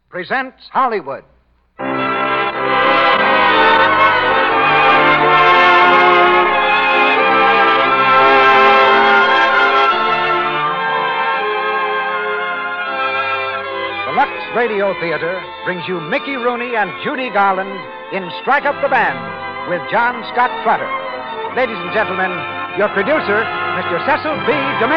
presents Hollywood. The Lux Radio Theater brings you Mickey Rooney and Judy Garland in Strike Up the Band with John Scott Trotter. Ladies and gentlemen, your producer, Mr. Cecil B.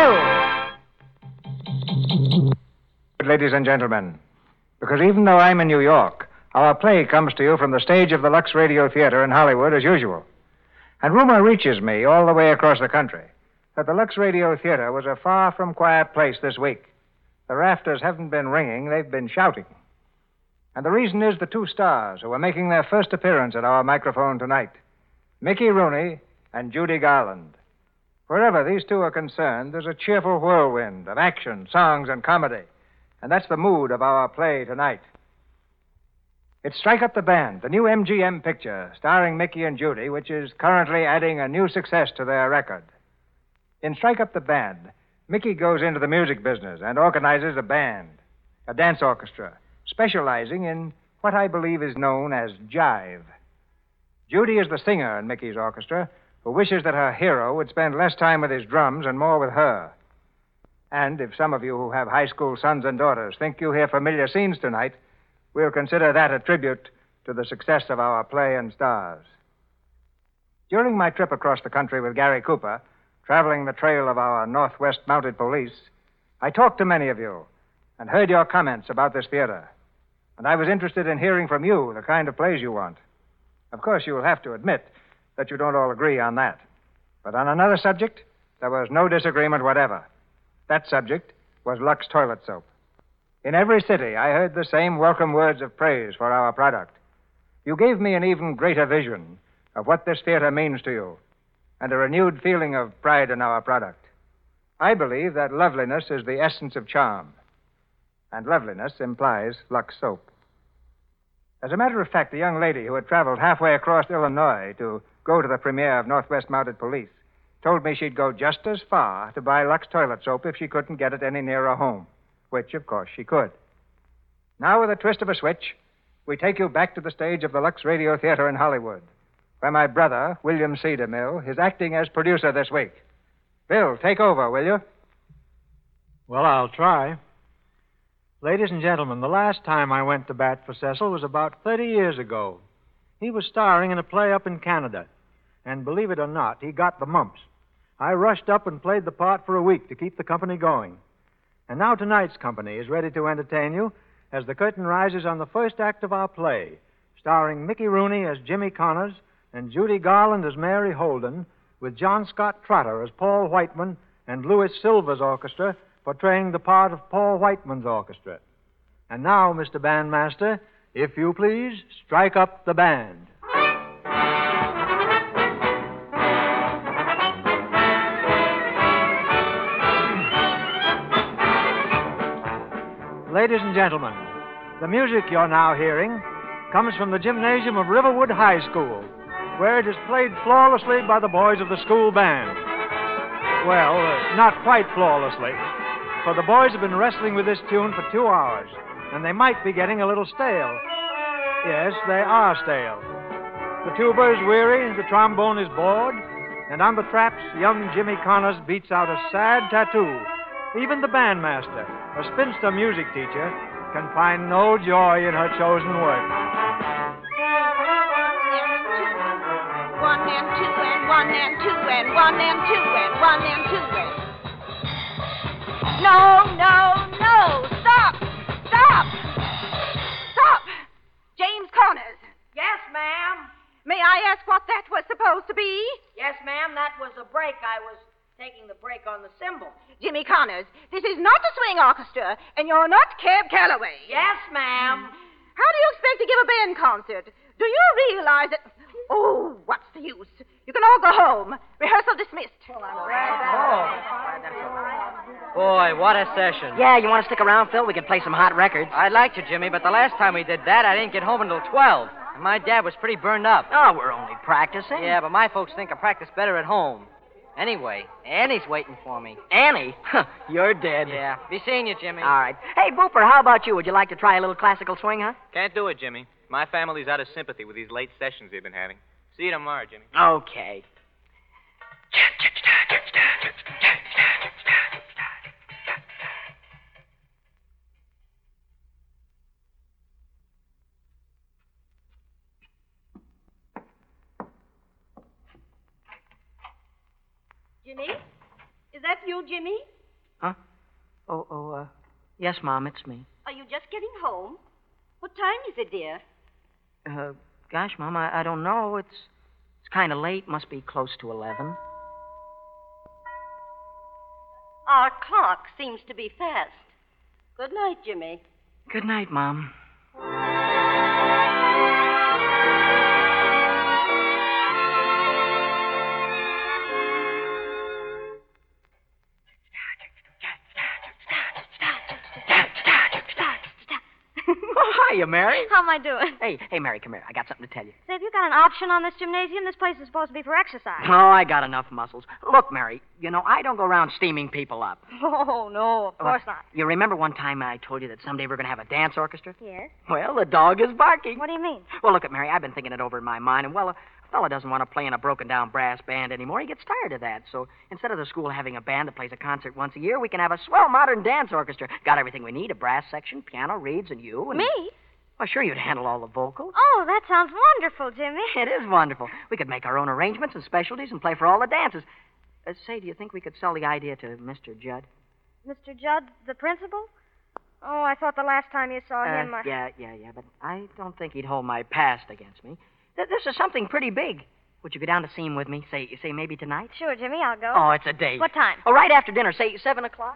DeMille. Ladies and gentlemen, because even though I'm in New York, our play comes to you from the stage of the Lux Radio Theater in Hollywood as usual. And rumor reaches me all the way across the country that the Lux Radio Theater was a far from quiet place this week. The rafters haven't been ringing, they've been shouting. And the reason is the two stars who are making their first appearance at our microphone tonight, Mickey Rooney and Judy Garland. Wherever these two are concerned, there's a cheerful whirlwind of action, songs, and comedy. And that's the mood of our play tonight. It's Strike Up the Band, the new MGM picture starring Mickey and Judy, which is currently adding a new success to their record. In Strike Up the Band, Mickey goes into the music business and organizes a band, a dance orchestra, specializing in what I believe is known as jive. Judy is the singer in Mickey's orchestra who wishes that her hero would spend less time with his drums and more with her. And if some of you who have high school sons and daughters think you hear familiar scenes tonight, we'll consider that a tribute to the success of our play and stars. During my trip across the country with Gary Cooper, traveling the trail of our Northwest Mounted Police, I talked to many of you and heard your comments about this theater. And I was interested in hearing from you the kind of plays you want. Of course, you will have to admit that you don't all agree on that. But on another subject, there was no disagreement whatever. That subject was Lux Toilet Soap. In every city, I heard the same welcome words of praise for our product. You gave me an even greater vision of what this theater means to you, and a renewed feeling of pride in our product. I believe that loveliness is the essence of charm, and loveliness implies Lux Soap. As a matter of fact, the young lady who had traveled halfway across Illinois to go to the premiere of Northwest Mounted Police told me she'd go just as far to buy Lux Toilet Soap if she couldn't get it any nearer home, which, of course, she could. Now, with a twist of a switch, we take you back to the stage of the Lux Radio Theater in Hollywood, where my brother, William C. DeMille, is acting as producer this week. Bill, take over, will you? Well, I'll try. Ladies and gentlemen, the last time I went to bat for Cecil was about 30 years ago. He was starring in a play up in Canada, and believe it or not, he got the mumps. I rushed up and played the part for a week to keep the company going. And now tonight's company is ready to entertain you as the curtain rises on the first act of our play, starring Mickey Rooney as Jimmy Connors and Judy Garland as Mary Holden, with John Scott Trotter as Paul Whiteman and Louis Silver's orchestra portraying the part of Paul Whiteman's orchestra. And now, Mr. Bandmaster, if you please, strike up the band. Ladies and gentlemen, the music you're now hearing comes from the gymnasium of Riverwood High School, where it is played flawlessly by the boys of the school band. Well, not quite flawlessly, for the boys have been wrestling with this tune for 2 hours, and they might be getting a little stale. Yes, they are stale. The tuba is weary, the trombone is bored, and on the traps, young Jimmy Connors beats out a sad tattoo. Even the bandmaster, a spinster music teacher, can find no joy in her chosen work. 1 and 2 and 1 and 2 and 1 and 2 and 1 and 2 and... No! Stop! James Connors. Yes, ma'am. May I ask what that was supposed to be? Yes, ma'am, that was a break. I was taking the break on the cymbal. Jimmy Connors, this is not a swing orchestra, and you're not Cab Calloway. Yes, ma'am. How do you expect to give a band concert? Do you realize that... Oh, what's the use? You can all go home. Rehearsal dismissed. Boy, what a session. Yeah, you want to stick around, Phil? We can play some hot records. I'd like to, Jimmy, but the last time we did that, I didn't get home until 12. And my dad was pretty burned up. Oh, we're only practicing. Yeah, but my folks think I practice better at home. Anyway, Annie's waiting for me. Annie? You're dead. Yeah, be seeing you, Jimmy. All right. Hey, Booper, how about you? Would you like to try a little classical swing, huh? Can't do it, Jimmy. My family's out of sympathy with these late sessions we've been having. See you tomorrow, Jimmy. Okay. Jimmy? Is that you, Jimmy? Huh? Yes, Mom, it's me. Are you just getting home? What time is it, dear? Gosh, Mom, I don't know. It's kind of late. Must be close to 11. Our clock seems to be fast. Good night, Jimmy. Good night, Mom. Hiya, Mary. How am I doing? Hey, Mary, come here. I got something to tell you. Say, have you got an option on this gymnasium? This place is supposed to be for exercise. Oh, I got enough muscles. Look, Mary, I don't go around steaming people up. Oh, no, of course not. You remember one time I told you that someday we're going to have a dance orchestra? Yes? Well, the dog is barking. What do you mean? Well, look at Mary. I've been thinking it over in my mind, and, a fella doesn't want to play in a broken-down brass band anymore. He gets tired of that. So instead of the school having a band that plays a concert once a year, we can have a swell modern dance orchestra. Got everything we need, a brass section, piano, reeds, and you. And... Me? Well, sure, you'd handle all the vocals. Oh, that sounds wonderful, Jimmy. It is wonderful. We could make our own arrangements and specialties and play for all the dances. Say, do you think we could sell the idea to Mr. Judd? Mr. Judd, the principal? Oh, I thought the last time you saw him... Yeah, but I don't think he'd hold my past against me. This is something pretty big. Would you go down to see him with me? Say maybe tonight? Sure, Jimmy, I'll go. Oh, it's a date. What time? Oh, right after dinner. Say 7 o'clock.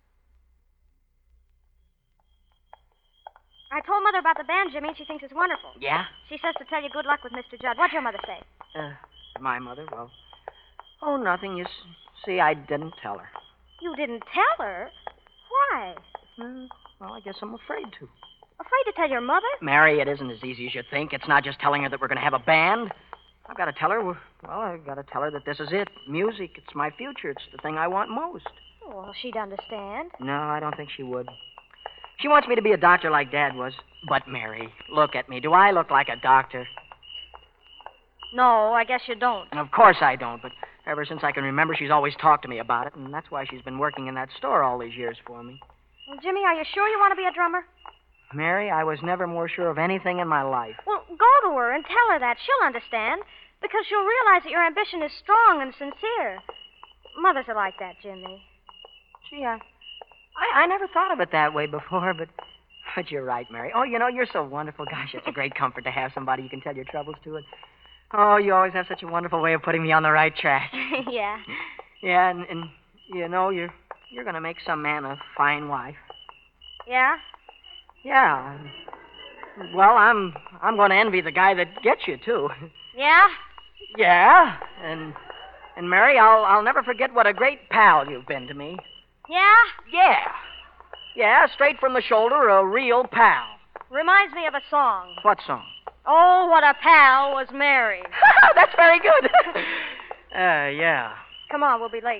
I told Mother about the band, Jimmy, and she thinks it's wonderful. Yeah? She says to tell you good luck with Mr. Judd. What'd your mother say? My mother? Well, nothing. You see, I didn't tell her. You didn't tell her? Why? Well, I guess I'm afraid to. Afraid to tell your mother? Mary, it isn't as easy as you think. It's not just telling her that we're going to have a band. I've got to tell her, I've got to tell her that this is it. Music, it's my future. It's the thing I want most. Well, she'd understand. No, I don't think she would. She wants me to be a doctor like Dad was. But, Mary, look at me. Do I look like a doctor? No, I guess you don't. Of course I don't, but ever since I can remember, she's always talked to me about it, and that's why she's been working in that store all these years for me. Well, Jimmy, are you sure you want to be a drummer? Mary, I was never more sure of anything in my life. Well, go to her and tell her that. She'll understand, because she'll realize that your ambition is strong and sincere. Mothers are like that, Jimmy. Gee, I never thought of it that way before, but you're right, Mary. Oh, you're so wonderful. Gosh, it's a great comfort to have somebody you can tell your troubles to. And, you always have such a wonderful way of putting me on the right track. Yeah. Yeah, and you're going to make some man a fine wife. Yeah? Yeah. Well, I'm going to envy the guy that gets you, too. Yeah? Yeah, and Mary, I'll never forget what a great pal you've been to me. Yeah? Yeah, straight from the shoulder, a real pal. Reminds me of a song. What song? Oh, what a pal was Mary. That's very good. Yeah. Come on, we'll be late.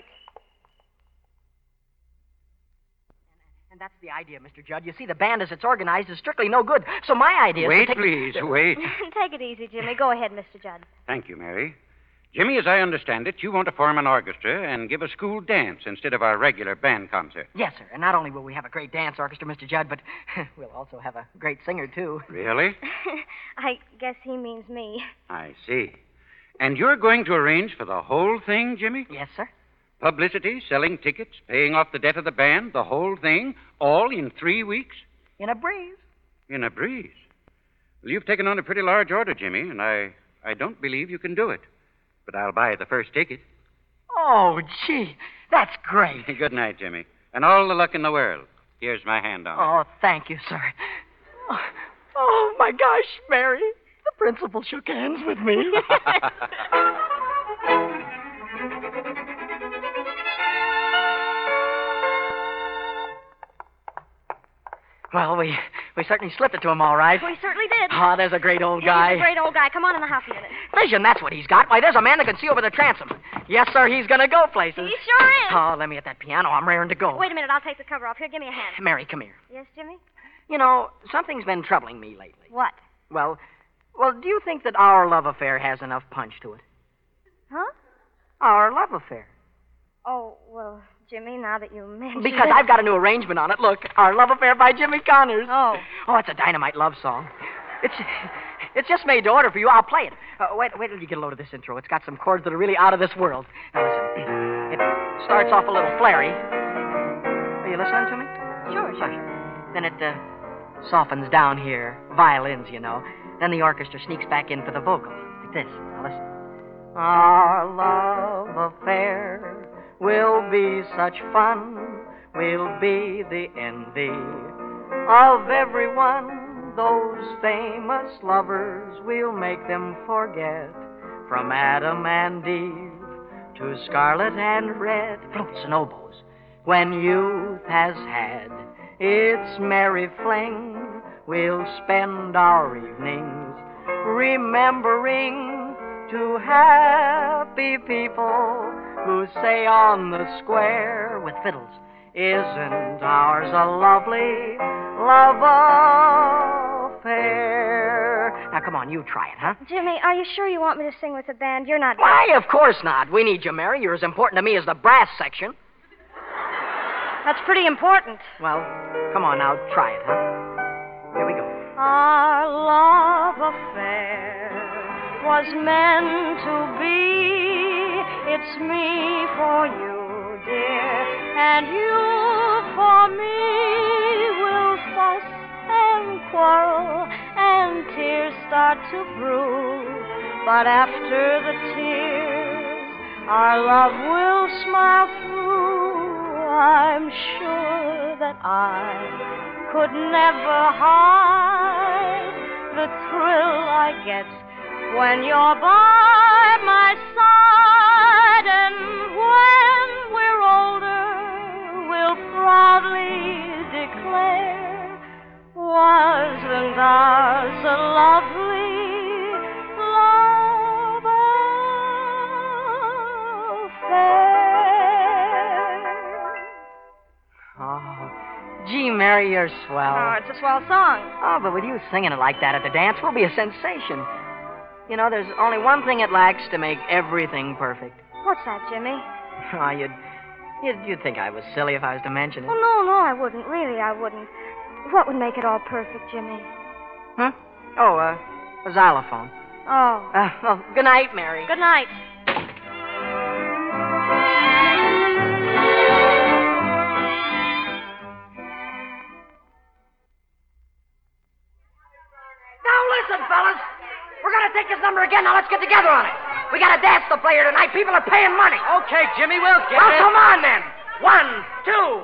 And that's the idea, Mr. Judd. You see, the band as it's organized is strictly no good. So my idea is Wait, to take... please, wait. Take it easy, Jimmy. Go ahead, Mr. Judd. Thank you, Mary. Jimmy, as I understand it, you want to form an orchestra and give a school dance instead of our regular band concert. Yes, sir. And not only will we have a great dance orchestra, Mr. Judd, but we'll also have a great singer, too. Really? I guess he means me. I see. And you're going to arrange for the whole thing, Jimmy? Yes, sir. Publicity, selling tickets, paying off the debt of the band, the whole thing, all in 3 weeks? In a breeze. In a breeze. Well, you've taken on a pretty large order, Jimmy, and I don't believe you can do it. But I'll buy the first ticket. Oh, gee, that's great. Good night, Jimmy. And all the luck in the world. Here's my hand on it. Oh, thank you, sir. Oh, my gosh, Mary. The principal shook hands with me. Well, we certainly slipped it to him all right. We certainly did. Oh, there's a great old guy. He's a great old guy. Come on in the house a minute. Vision, that's what he's got. Why, there's a man that can see over the transom. Yes, sir, he's going to go places. He sure is. Oh, let me get that piano. I'm raring to go. Wait a minute. I'll take the cover off. Here, give me a hand. Mary, come here. Yes, Jimmy? You know, something's been troubling me lately. What? Well, do you think that our love affair has enough punch to it? Huh? Our love affair. Oh, well, Jimmy, now that you mention Because it... I've got a new arrangement on it. Look, Our Love Affair by Jimmy Connors. Oh. Oh, it's a dynamite love song. It's just made to order for you. I'll play it. Wait till you get a load of this intro. It's got some chords that are really out of this world. Now, listen. It starts off a little flary. Are you listening to me? Sure. Then it softens down here. Violins, you know. Then the orchestra sneaks back in for the vocal. Like this. Now, listen. Our love affair will be such fun. We'll be the envy of everyone. Those famous lovers, we'll make them forget. From Adam and Eve to Scarlet and Red. Flutes and oboes. When youth has had its merry fling, we'll spend our evenings remembering two happy people who say on the square with fiddles, isn't ours a lovely love affair? Now, come on, you try it, huh? Jimmy, are you sure you want me to sing with the band? You're not... Why, of course not. We need you, Mary. You're as important to me as the brass section. That's pretty important. Well, come on now, try it, huh? Here we go. Our love affair was meant to be. It's me for you, dear, and you for me. We'll fuss and quarrel and tears start to brew. But after the tears, our love will smile through. I'm sure that I could never hide the thrill I get when you're by my side. And when we're older, we'll proudly declare, wasn't ours a lovely love affair? Oh, gee, Mary, you're swell. Oh, it's a swell song. Oh, but with you singing it like that at the dance, we'll be a sensation. You know, there's only one thing it lacks to make everything perfect. What's that, Jimmy? Oh, you'd think I was silly if I was to mention it. Oh, no, I wouldn't. Really, I wouldn't. What would make it all perfect, Jimmy? Huh? Oh, a xylophone. Oh. Well, good night, Mary. Good night. Listen, fellas. We're going to take this number again. Now let's get together on it. We got a dance to play here tonight. People are paying money. Okay, Jimmy, we'll get Well, it. come on then. 1, 2.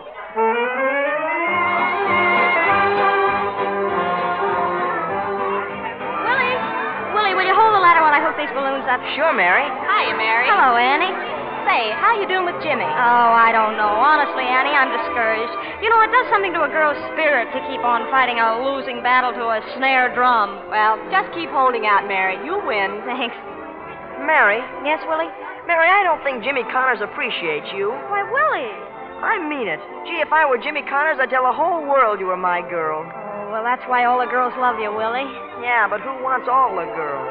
Willie, will you hold the ladder while I hook these balloons up? Sure, Mary. Hiya, Mary. Hello, Annie. Say, how you doing with Jimmy? Oh, I don't know. Honestly, Annie, I'm discouraged. You know, it does something to a girl's spirit to keep on fighting a losing battle to a snare drum. Well, just keep holding out, Mary. You win. Thanks. Mary? Yes, Willie? Mary, I don't think Jimmy Connors appreciates you. Why, Willie. I mean it. Gee, if I were Jimmy Connors, I'd tell the whole world you were my girl. Oh, well, that's why all the girls love you, Willie. Yeah, but who wants all the girls?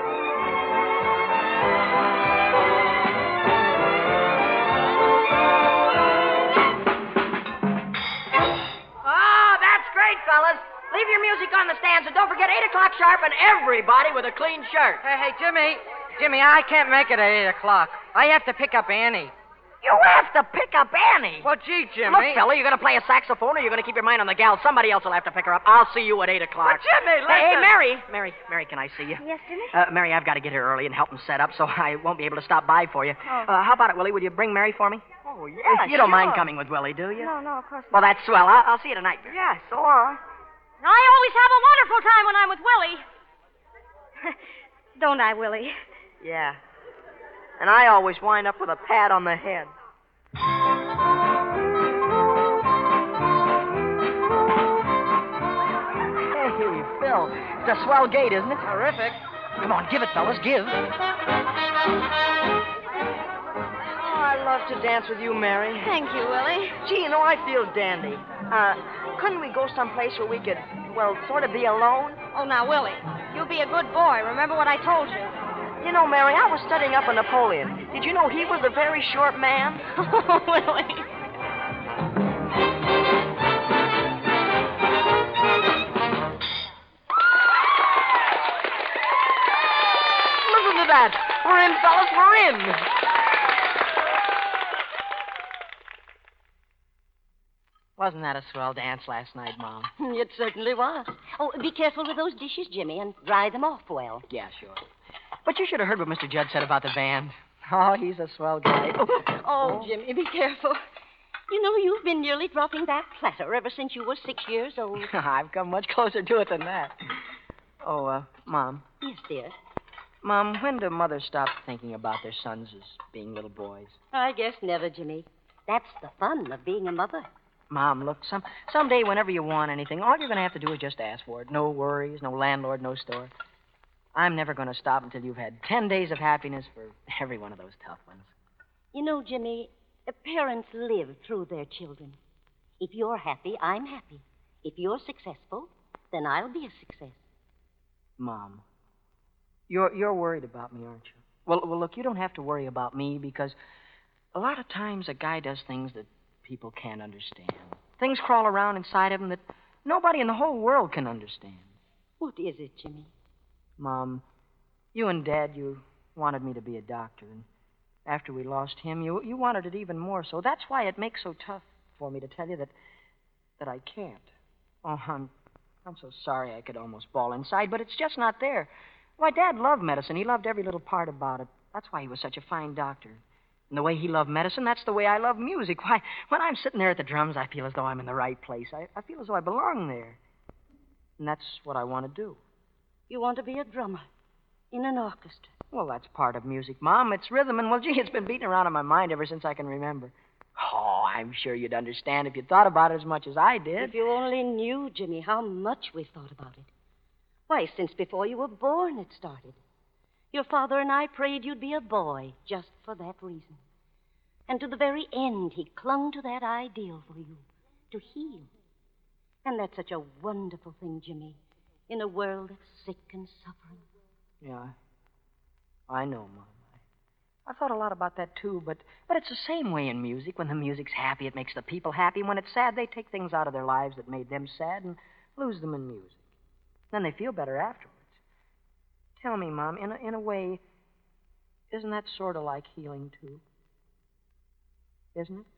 Oh, that's great, fellas. Leave your music on the stands, and don't forget 8 o'clock sharp and everybody with a clean shirt. Hey, Jimmy. Jimmy, I can't make it at 8 o'clock. I have to pick up Annie. You have to pick up Annie. Well, gee, Jimmy. Look, fella, you're going to play a saxophone or you're going to keep your mind on the gal. Somebody else will have to pick her up. I'll see you at 8 o'clock. But, Jimmy, Hey, listen. Mary, can I see you? Yes, Jimmy? Mary, I've got to get here early and help them set up, so I won't be able to stop by for you. Oh. How about it, Willie? Will you bring Mary for me? Oh, yeah, You don't mind coming with Willie, do you? No, of course not. Well, that's swell. I'll see you tonight, Mary. Yeah, so long. I always have a wonderful time when I'm with Willie. Don't I, Willie? Yeah. And I always wind up with a pat on the head. Hey, Phil. It's a swell gate, isn't it? Terrific. Come on, give it, fellas, give. love to dance with you, Mary. Thank you, Willie. Gee, I feel dandy. Couldn't we go someplace where we could, sort of be alone? Oh, now, Willie, you be a good boy. Remember what I told you. Mary, I was studying up on Napoleon. Did you know he was a very short man? Oh, Willie. Listen to that. We're in, fellas, we're in. Wasn't that a swell dance last night, Mom? It certainly was. Oh, be careful with those dishes, Jimmy, and dry them off well. Yeah, sure. But you should have heard what Mr. Judd said about the band. Oh, he's a swell guy. Oh, Jimmy, be careful. You've been nearly dropping that platter ever since you were 6 years old. I've come much closer to it than that. Oh, Mom. Yes, dear. Mom, when do mothers stop thinking about their sons as being little boys? I guess never, Jimmy. That's the fun of being a mother. Mom, look, someday whenever you want anything, all you're going to have to do is just ask for it. No worries, no landlord, no store. I'm never going to stop until you've had 10 days of happiness for every one of those tough ones. Jimmy, parents live through their children. If you're happy, I'm happy. If you're successful, then I'll be a success. Mom, you're worried about me, aren't you? Well, look, you don't have to worry about me because a lot of times a guy does things that people can't understand. Things crawl around inside of him that nobody in the whole world can understand. What is it, Jimmy? Mom, you and Dad, you wanted me to be a doctor, and after we lost him, you wanted it even more so. That's why it makes so tough for me to tell you that I can't. Oh, I'm so sorry I could almost bawl inside, but it's just not there. Why, Dad loved medicine. He loved every little part about it. That's why he was such a fine doctor. And the way he loved medicine, that's the way I love music. Why, when I'm sitting there at the drums, I feel as though I'm in the right place. I feel as though I belong there. And that's what I want to do. You want to be a drummer in an orchestra? Well, that's part of music, Mom. It's rhythm, and, gee, it's been beating around in my mind ever since I can remember. Oh, I'm sure you'd understand if you thought about it as much as I did. If you only knew, Jimmy, how much we've thought about it. Why, since before you were born it started. Your father and I prayed you'd be a boy just for that reason. And to the very end, he clung to that ideal for you, to heal. And that's such a wonderful thing, Jimmy, in a world that's sick and suffering. Yeah, I know, Mom. I thought a lot about that, too, but it's the same way in music. When the music's happy, it makes the people happy. When it's sad, they take things out of their lives that made them sad and lose them in music. Then they feel better afterwards. Tell me, Mom, in a way, isn't that sort of like healing, too? Isn't it?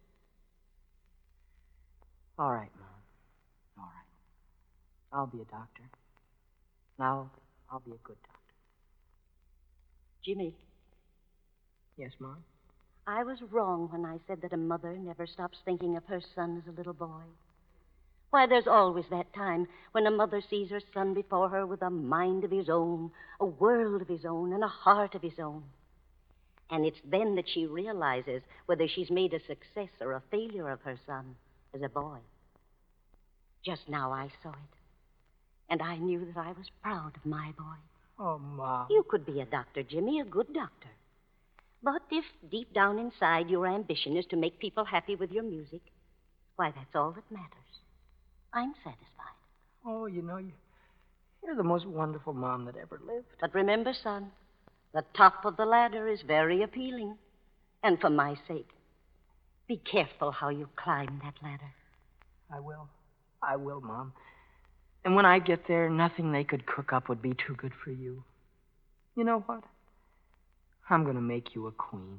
All right, Mom. All right. I'll be a doctor. Now, I'll be a good doctor. Jimmy. Yes, Mom? I was wrong when I said that a mother never stops thinking of her son as a little boy. Why, there's always that time when a mother sees her son before her with a mind of his own, a world of his own, and a heart of his own. And it's then that she realizes whether she's made a success or a failure of her son as a boy. Just now I saw it, and I knew that I was proud of my boy. Oh, Mom. You could be a doctor, Jimmy, a good doctor. But if deep down inside your ambition is to make people happy with your music, why, that's all that matters. I'm satisfied. Oh, you're the most wonderful mom that ever lived. But remember, son, the top of the ladder is very appealing. And for my sake, be careful how you climb that ladder. I will, Mom. And when I get there, nothing they could cook up would be too good for you. You know what? I'm going to make you a queen.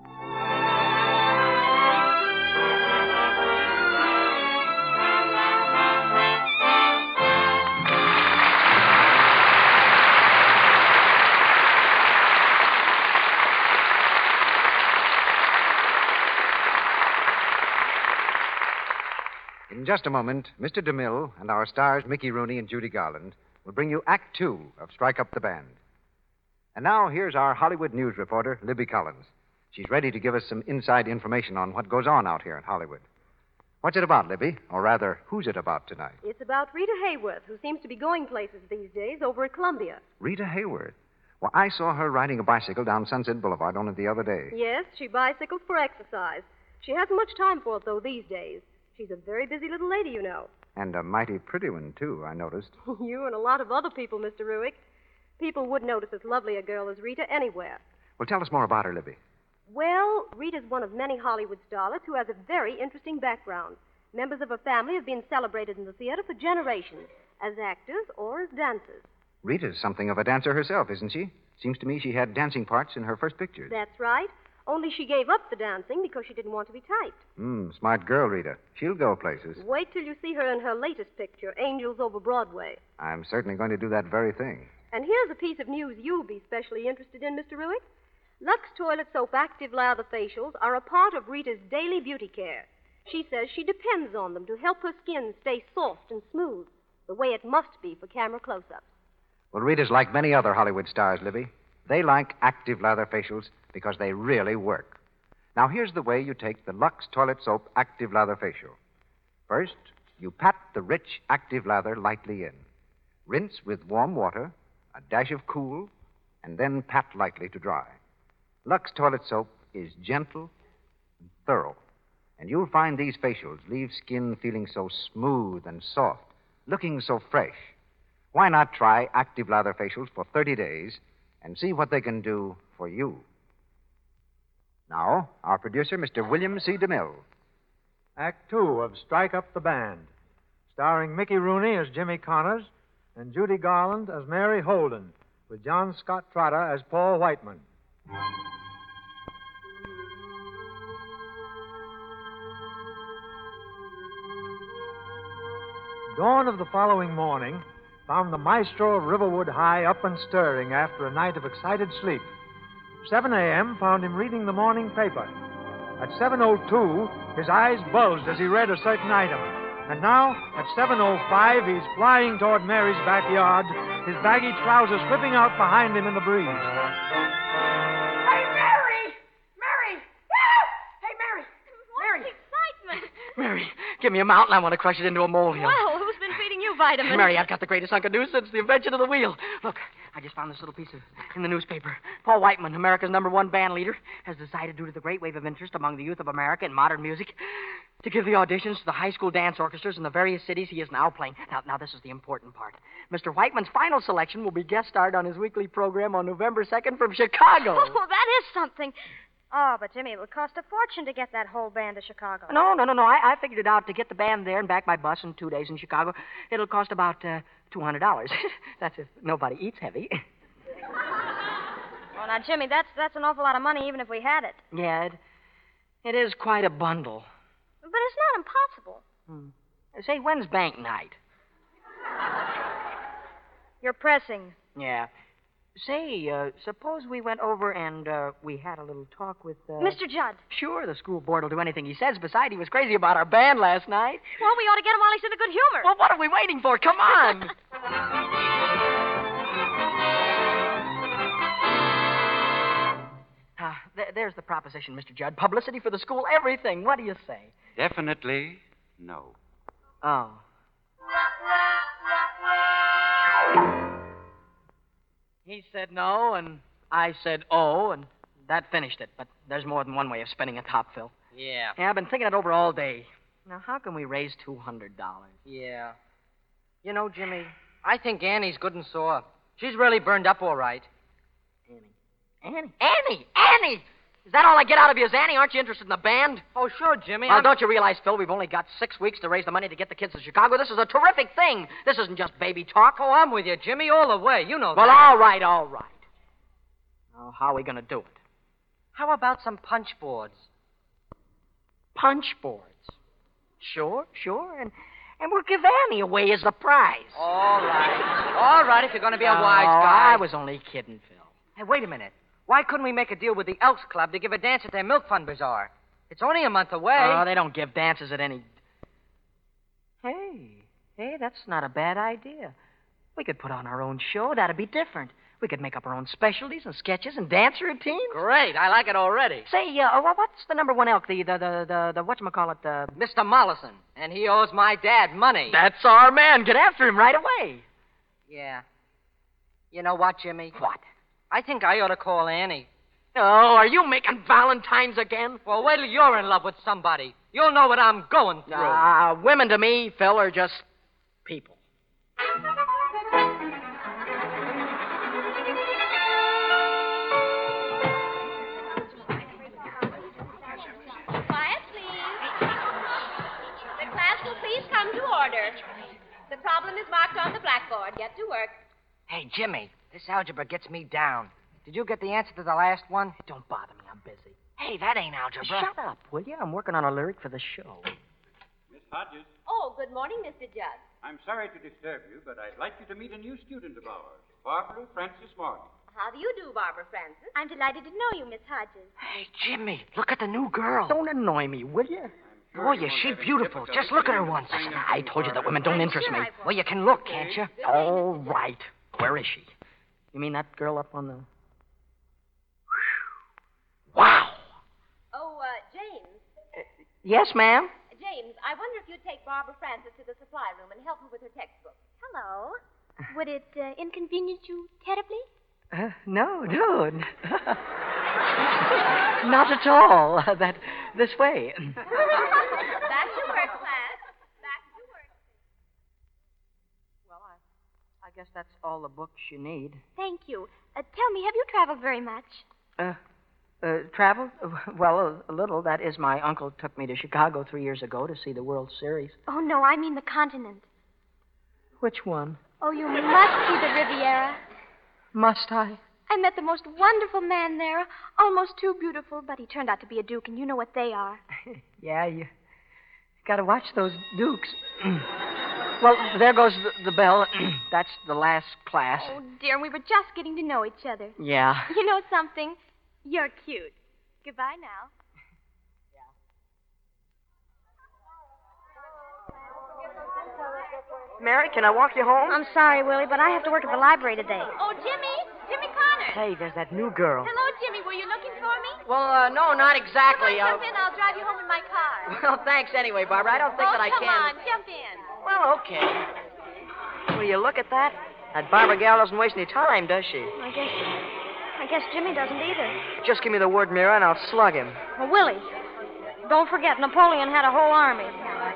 In just a moment, Mr. DeMille and our stars, Mickey Rooney and Judy Garland, will bring you Act Two of Strike Up the Band. And now, here's our Hollywood news reporter, Libby Collins. She's ready to give us some inside information on what goes on out here in Hollywood. What's it about, Libby? Or rather, who's it about tonight? It's about Rita Hayworth, who seems to be going places these days over at Columbia. Rita Hayworth? Well, I saw her riding a bicycle down Sunset Boulevard only the other day. Yes, she bicycles for exercise. She hasn't much time for it, though, these days. She's a very busy little lady, you know. And a mighty pretty one, too, I noticed. You and a lot of other people, Mr. Ruick. People would notice as lovely a girl as Rita anywhere. Well, tell us more about her, Libby. Well, Rita's one of many Hollywood starlets who has a very interesting background. Members of her family have been celebrated in the theater for generations, as actors or as dancers. Rita's something of a dancer herself, isn't she? Seems to me she had dancing parts in her first pictures. That's right. Only she gave up the dancing because she didn't want to be typed. Smart girl, Rita. She'll go places. Wait till you see her in her latest picture, Angels Over Broadway. I'm certainly going to do that very thing. And here's a piece of news you'll be specially interested in, Mr. Ruick. Lux Toilet Soap Active Lather Facials are a part of Rita's daily beauty care. She says she depends on them to help her skin stay soft and smooth, the way it must be for camera close-ups. Well, Rita's like many other Hollywood stars, Libby. They like active lather facials because they really work. Now, here's the way you take the Lux Toilet Soap Active Lather Facial. First, you pat the rich active lather lightly in. Rinse with warm water, a dash of cool, and then pat lightly to dry. Lux Toilet Soap is gentle and thorough, and you'll find these facials leave skin feeling so smooth and soft, looking so fresh. Why not try active lather facials for 30 days and see what they can do for you? Now, our producer, Mr. William C. DeMille. Act 2 of Strike Up the Band, starring Mickey Rooney as Jimmy Connors and Judy Garland as Mary Holden, with John Scott Trotter as Paul Whiteman. Dawn of the following morning found the maestro of Riverwood High up and stirring after a night of excited sleep. 7 a.m. found him reading the morning paper. At 7:02, his eyes bulged as he read a certain item. And now, at 7:05, he's flying toward Mary's backyard, his baggy trousers whipping out behind him in the breeze. Hey, Mary! Mary! Ah! Hey, Mary! Mary! Excitement. Mary, give me a mountain. I want to crush it into a molehill. Well, who's been feeding you vitamins? Mary, I've got the greatest hunk of news since the invention of the wheel. Look, I just found this little piece in the newspaper. Paul Whiteman, America's #1 band leader, has decided, due to the great wave of interest among the youth of America in modern music, to give the auditions to the high school dance orchestras in the various cities he is now playing. Now, this is the important part. Mr. Whiteman's final selection will be guest starred on his weekly program on November 2nd from Chicago. Oh, that is something. Oh, but Jimmy, it would cost a fortune to get that whole band to Chicago. No. I figured it out. To get the band there and back by bus in 2 days in Chicago, it'll cost about $200. That's if nobody eats heavy. Well, now, Jimmy, that's an awful lot of money, even if we had it. Yeah, it is quite a bundle. But it's not impossible. Say, when's bank night? You're pressing. Yeah. Say, suppose we went over and we had a little talk with... Mr. Judd. Sure, the school board will do anything he says. Besides, he was crazy about our band last night. Well, we ought to get him while he's in a good humor. Well, what are we waiting for? Come on! There's the proposition, Mr. Judd. Publicity for the school, everything. What do you say? Definitely no. Oh. He said no, and I said oh, and that finished it. But there's more than one way of spinning a top, Phil. Yeah. Yeah, I've been thinking it over all day. Now, how can we raise $200? Yeah. You know, Jimmy, I think Annie's good and sore. She's really burned up all right. Annie! Is that all I get out of you is Annie? Aren't you interested in the band? Oh, sure, Jimmy. Well, don't you realize, Phil, we've only got 6 weeks to raise the money to get the kids to Chicago? This is a terrific thing. This isn't just baby talk. Oh, I'm with you, Jimmy, all the way. You know well, that. all right. Now, how are we going to do it? How about some punch boards? Punch boards? Sure. And we'll give Annie away as a prize. All right, if you're going to be a wise guy. I was only kidding, Phil. Hey, wait a minute. Why couldn't we make a deal with the Elks Club to give a dance at their Milk Fund Bazaar? It's only a month away. Oh, they don't give dances at any... Hey, that's not a bad idea. We could put on our own show. That'd be different. We could make up our own specialties and sketches and dance routines. Great. I like it already. Say, what's the #1 elk? The whatchamacallit, Mr. Mollison. And he owes my dad money. That's our man. Get after him right away. Yeah. You know what, Jimmy? What? I think I ought to call Annie. Oh, are you making Valentines again? Well, wait till you're in love with somebody. You'll know what I'm going through. Women to me, Phil, are just people. Quiet, please. The class will please come to order. The problem is marked on the blackboard. Get to work. Hey, Jimmy, this algebra gets me down. Did you get the answer to the last one? Don't bother me. I'm busy. Hey, that ain't algebra. Shut up, will you? I'm working on a lyric for the show. Miss Hodges, Oh, good morning, Mr. Judd. I'm sorry to disturb you, but I'd like you to meet a new student of ours, Barbara Frances Morgan. How do you do, Barbara Francis? I'm delighted to know you, Miss Hodges. Hey, Jimmy, look at the new girl. Don't annoy me, will you? Boy, is she beautiful. Just look at her once. Listen, I told you that women don't interest me. Well, you can look, can't you? All right. Where is she? You mean that girl up on the... Wow. Oh, James. Yes, ma'am? James, I wonder if you'd take Barbara Francis to the supply room and help her with her textbook. Hello. Would it inconvenience you terribly? No. Not at all. This way. Back to work, class. Back to work. Well, I guess that's all the books you need. Thank you. Tell me, have you traveled very much? Traveled? Well, a little. That is, my uncle took me to Chicago 3 years ago to see the World Series. Oh, no, I mean the continent. Which one? Oh, you must see the Riviera. Must I? I met the most wonderful man there, almost too beautiful, but he turned out to be a duke, and you know what they are. Yeah, you got to watch those dukes. Well, there goes the bell. That's the last class. Oh, dear, we were just getting to know each other. Yeah. You know something? You're cute. Goodbye now. Mary, can I walk you home? I'm sorry, Willie, but I have to work at the library today. Oh, Jimmy! Jimmy Connor! Hey, there's that new girl. Hello, Jimmy. Were you looking for me? Well, no, not exactly. Come on, jump in. I'll drive you home in my car. Well, thanks anyway, Barbara. I don't think that I can. Come on, jump in. Well, okay. Will you look at that? That Barbara gal doesn't waste any time, does she? I guess Jimmy doesn't either. Just give me the word mirror and I'll slug him. Well, Willie, don't forget, Napoleon had a whole army.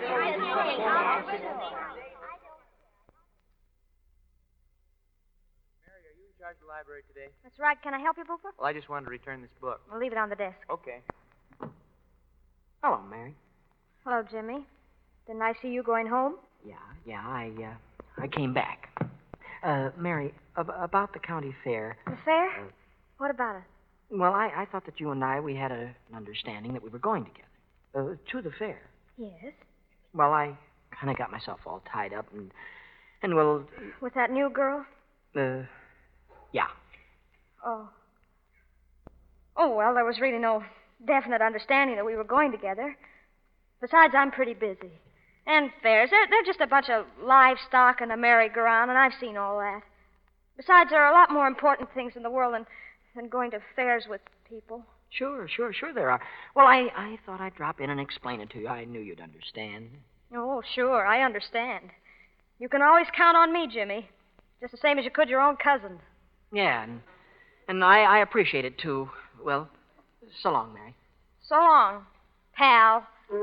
Charge the library today? That's right. Can I help you, Booper? Well, I just wanted to return this book. We'll leave it on the desk. Okay. Hello, Mary. Hello, Jimmy. Didn't I see you going home? Yeah, I came back. Mary, about the county fair. The fair? What about it? Well, I thought that you and we had an understanding that we were going together. To the fair. Yes. Well, I kind of got myself all tied up and well... With that new girl? Yeah. Oh. Oh, well, there was really no definite understanding that we were going together. Besides, I'm pretty busy. And fairs, they're just a bunch of livestock and a merry-go-round, and I've seen all that. Besides, there are a lot more important things in the world than going to fairs with people. Sure there are. Well, I thought I'd drop in and explain it to you. I knew you'd understand. Oh, sure, I understand. You can always count on me, Jimmy. Just the same as you could your own cousin. Yeah, and I appreciate it, too. Well, so long, Mary. So long, pal.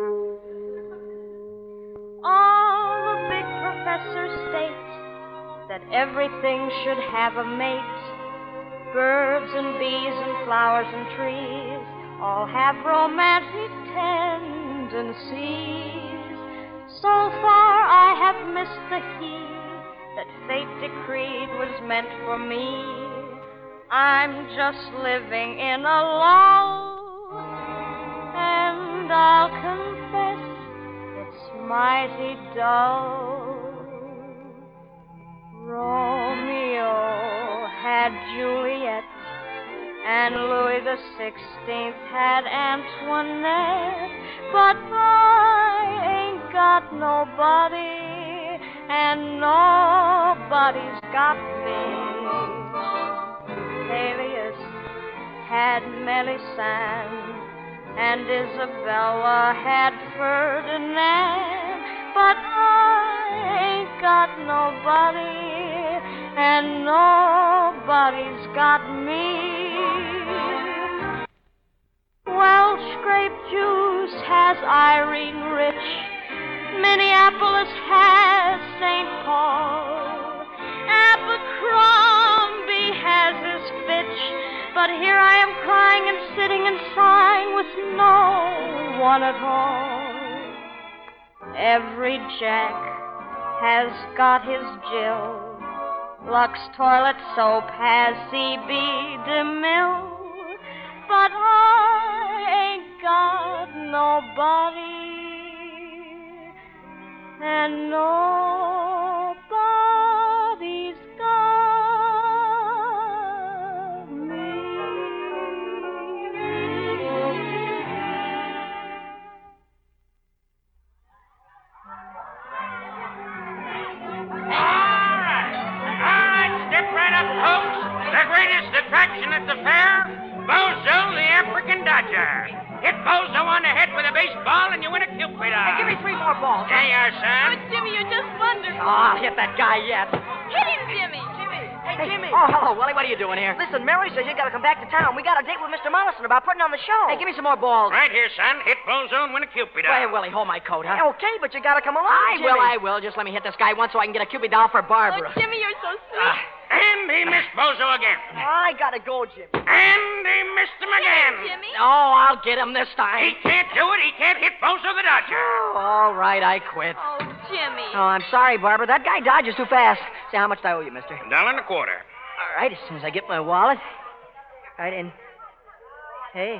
All the big professors state that everything should have a mate. Birds and bees and flowers and trees all have romantic tendencies. So far I have missed the he that fate decreed was meant for me. I'm just living in a lull, and I'll confess it's mighty dull. Romeo had Juliet, and Louis XVI had Antoinette, but I ain't got nobody, and nobody's got me. Peleus had Melisande, and Isabella had Ferdinand, but I ain't got nobody, and nobody's got me. me. Welsh grape juice has Irene Rich. Minneapolis has St. Paul. Abercrombie has his Fitch. But here I am crying and sitting and sighing with no one at all. Every Jack has got his Jill. Lux toilet soap has C.B. DeMille. But I ain't got nobody. And nobody's got me. All right, step right up, folks. The greatest attraction at the fair, Bozo the African Dodger. Hit Bozo on the head with a baseball and you win a Cupid. Hey, give me 3 more balls. There you are, son. But, Jimmy, you're just wonderful. Oh, I'll hit that guy yet. Hit him, Jimmy. Hey, Jimmy. Oh, hello, Willie. What are you doing here? Listen, Mary says you got to come back to town. We got a date with Mr. Mollison about putting on the show. Hey, give me some more balls. Right here, son. Hit Bozo and win a Cupid. Hey, Willie, hold my coat, huh? Okay, but you got to come along, Jimmy. I will. Just let me hit this guy once so I can get a Cupid doll for Barbara. Oh, Jimmy, you're so sweet. And he missed Bozo again. I got to go, Jimmy. And he missed him again. Jimmy. Oh, I'll get him this time. He can't do it. He can't hit Bozo the Dodger. Oh, all right, I quit. Oh, Jimmy. Oh, I'm sorry, Barbara. That guy dodges too fast. Say, how much do I owe you, mister? $1.25. All right, as soon as I get my wallet. Right in. Hey,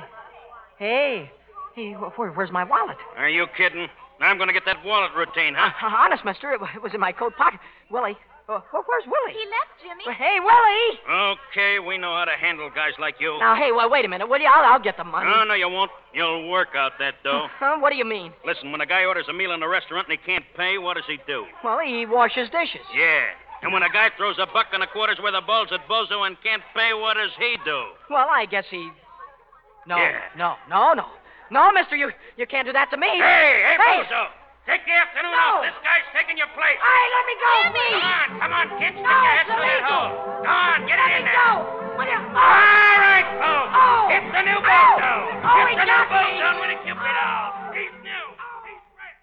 where's my wallet? Are you kidding? I'm going to get that wallet routine, huh? Honest, mister, it was in my coat pocket. Willie. Where's Willie? He left, Jimmy. Hey, Willie! Okay, we know how to handle guys like you. Now, hey, well, wait a minute, will you? I'll get the money. No, you won't. You'll work out that dough. What do you mean? Listen, when a guy orders a meal in a restaurant and he can't pay, what does he do? Well, he washes dishes. Yeah. And when a guy throws $1.25 worth of balls at Bozo and can't pay, what does he do? Well, I guess he... No, Yeah. no, mister, you can't do that to me. Hey, Bozo! Take the afternoon off. This guy's taking your place. Hey, let me go, Jimmy! Come on, kids. Stick No, your heads it's through that illegal. hole. Go on, get Let it in me there. go. Will you... All right, folks. Oh. It's the new Bozo. Oh, It's he the new got me. Bozo with a Cupid doll. He's new. He's fresh.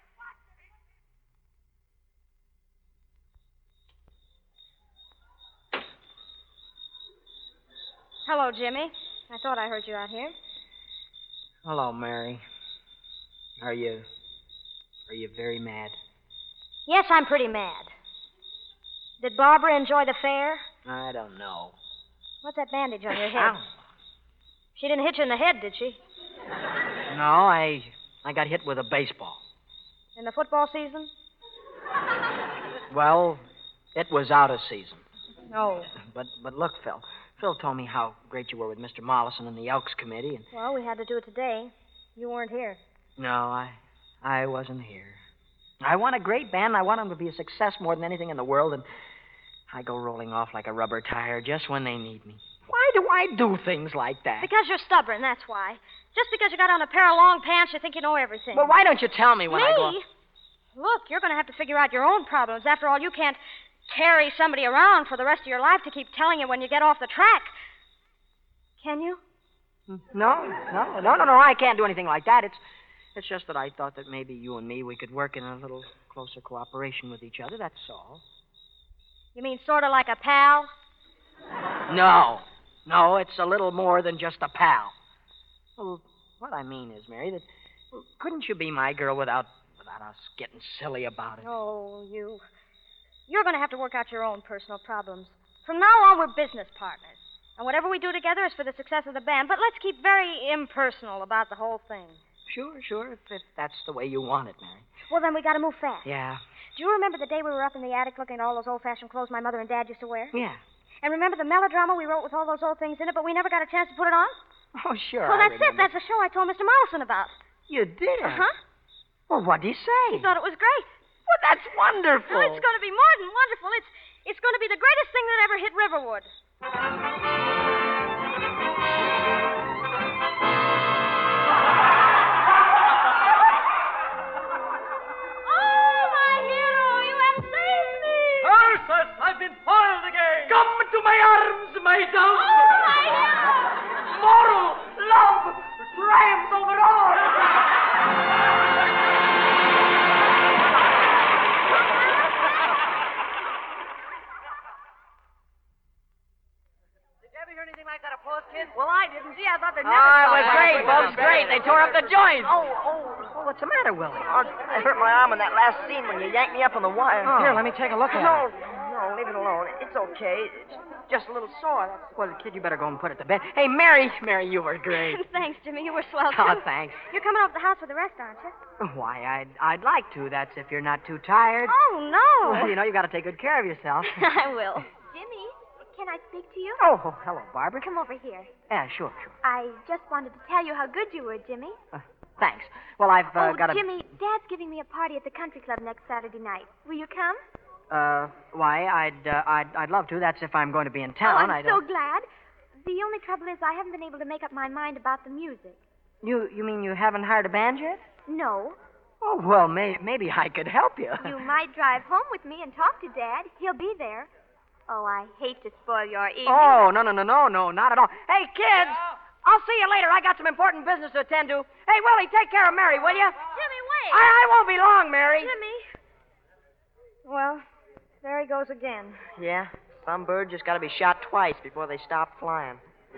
Hello, Jimmy. I thought I heard you out here. Hello, Mary. Are you very mad? Yes, I'm pretty mad. Did Barbara enjoy the fair? I don't know. What's that bandage on your head? Ow. She didn't hit you in the head, did she? No, I got hit with a baseball. In the football season? Well, it was out of season. No. But look, Phil. Phil told me how great you were with Mr. Mollison and the Elks Committee, and... Well, we had to do it today. You weren't here. No, I wasn't here. I want a great band, and I want them to be a success more than anything in the world, and I go rolling off like a rubber tire just when they need me. Why do I do things like that? Because you're stubborn, that's why. Just because you got on a pair of long pants, you think you know everything. Well, why don't you tell me when I go... Me? Look, you're going to have to figure out your own problems. After all, you can't carry somebody around for the rest of your life to keep telling you when you get off the track. Can you? No, I can't do anything like that. It's just that I thought that maybe you and me, we could work in a little closer cooperation with each other, that's all. You mean sort of like a pal? No, it's a little more than just a pal. Well, what I mean is, Mary, that couldn't you be my girl without us getting silly about it? Oh, you're going to have to work out your own personal problems. From now on, we're business partners. And whatever we do together is for the success of the band. But let's keep very impersonal about the whole thing. Sure, if that's the way you want it, Mary. Well, then we got to move fast. Yeah. Do you remember the day we were up in the attic looking at all those old-fashioned clothes my mother and Dad used to wear? Yeah. And remember the melodrama we wrote with all those old things in it, but we never got a chance to put it on? Oh, sure. Well, I that's remember. it. That's the show I told Mr. Mollison about. You did? Uh-huh. Well, what'd he say? He thought it was great. Well, that's wonderful. Oh, it's going to be more than wonderful. It's going to be the greatest thing that ever hit Riverwood. I've been foiled again. Come to my arms, my dove. Oh, my you heard anything like that applause, kid? Well, I didn't. Gee, I thought they'd Oh, never it stop. was great, folks. Great. They tore up the joint. Oh, What's the matter, Willie? I hurt my arm in that last scene when you yanked me up on the wire. Here, let me take a look at No, it. no, leave it alone. It's okay. It's just a little sore. Well, kid, you better go and put it to bed. Hey, Mary, you were great. Thanks, Jimmy. You were swell, too. Oh, thanks. You're coming over to the house for the rest, aren't you? Why, I'd like to. That's if you're not too tired. Oh, no. Well, you know, you got to take good care of yourself. I will. Jimmy, can I speak to you? Oh, hello, Barbara. Come over here. Yeah, sure. I just wanted to tell you how good you were, Jimmy. Thanks. Well, I've got a... Jimmy, Dad's giving me a party at the country club next Saturday night. Will you come? Why, I'd love to. That's if I'm going to be in Oh, town. I'm so glad. The only trouble is I haven't been able to make up my mind about the music. You mean you haven't hired a band yet? No. Oh, well, maybe I could help you. You might drive home with me and talk to Dad. He'll be there. Oh, I hate to spoil your evening. Oh, no, not at all. Hey, kids, I'll see you later. I got some important business to attend to. Hey, Willie, take care of Mary, will you? Jimmy, wait. I won't be long, Mary. Jimmy. Well, there he goes again. Yeah, some bird just got to be shot twice before they stop flying.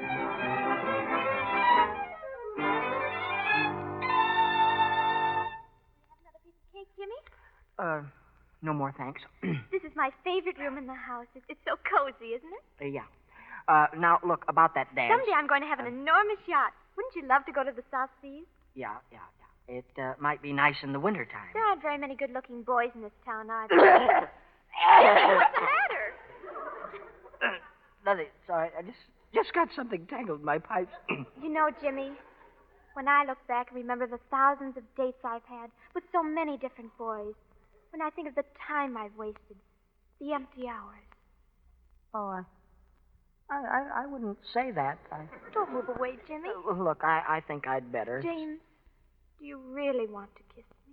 Cake, Jimmy? No more thanks. This is my favorite room in the house. It's so cozy, isn't it? Yeah. Now, look, about that dance. Someday I'm going to have an enormous yacht. Wouldn't you love to go to the South Seas? Yeah. It might be nice in the wintertime. There aren't very many good-looking boys in this town either. What's the matter? Nothing. Sorry, I just got something tangled in my pipes. You know, Jimmy, when I look back and remember the thousands of dates I've had with so many different boys, when I think of the time I've wasted, the empty hours. Oh, I wouldn't say that. Don't move away, Jimmy. Look, I think I'd better. James, do you really want to kiss me?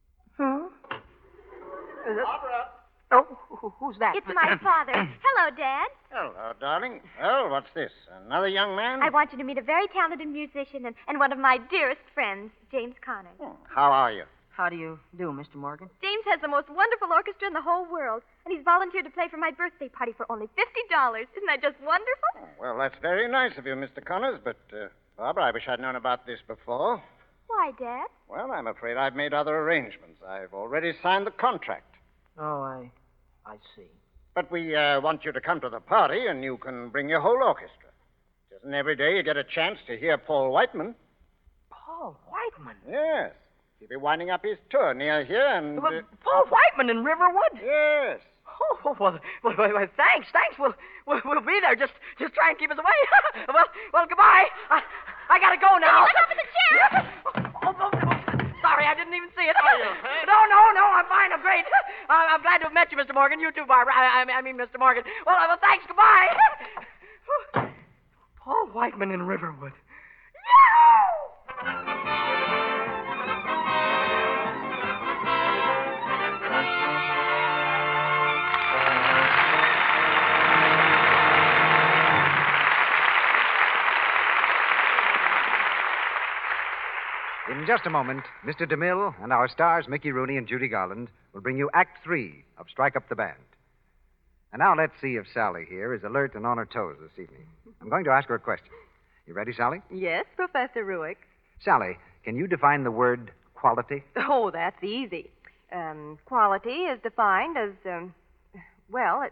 Barbara. Oh, who's that? It's my father. Hello, Dad. Hello, darling. Well, what's this? Another young man? I want you to meet a very talented musician and one of my dearest friends, James Connors. How are you? How do you do, Mr. Morgan? James has the most wonderful orchestra in the whole world, and he's volunteered to play for my birthday party for only $50. Isn't that just wonderful? Well, that's very nice of you, Mr. Connors, but, Barbara, I wish I'd known about this before. Why, Dad? Well, I'm afraid I've made other arrangements. I've already signed the contract. Oh, I see. But we want you to come to the party, and you can bring your whole orchestra. It isn't every day you get a chance to hear Paul Whiteman. Paul Whiteman? Yes. He'll be winding up his tour near here, and... Paul Whiteman in Riverwood? Yes. Oh, well, thanks. We'll be there. Just try and keep us away. well, goodbye. I gotta go now. Let go of the chair. Oh, sorry, I didn't even see it. No, I'm fine. I'm great. I'm glad to have met you, Mr. Morgan. You too, Barbara. I mean, Mr. Morgan. Well, thanks. Goodbye. Paul Whiteman in Riverwood. In just a moment, Mr. DeMille and our stars, Mickey Rooney and Judy Garland, will bring you Act 3 of Strike Up the Band. And now let's see if Sally here is alert and on her toes this evening. I'm going to ask her a question. You ready, Sally? Yes, Professor Ruick. Sally, can you define the word quality? Oh, that's easy. Quality is defined as, well,